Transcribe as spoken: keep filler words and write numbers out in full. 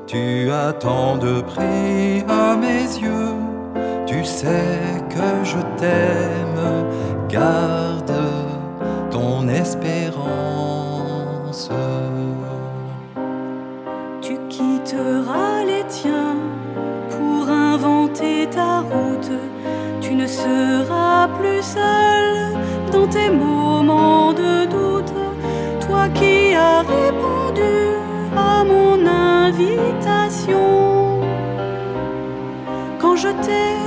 Tu as tant de prix à mes yeux, tu sais que je t'aime, garde ton espérance. Tu quitteras les tiens pour inventer ta route, tu ne seras plus seul dans tes moments de doute, toi qui as répondu à mon invitation. Quand je t'ai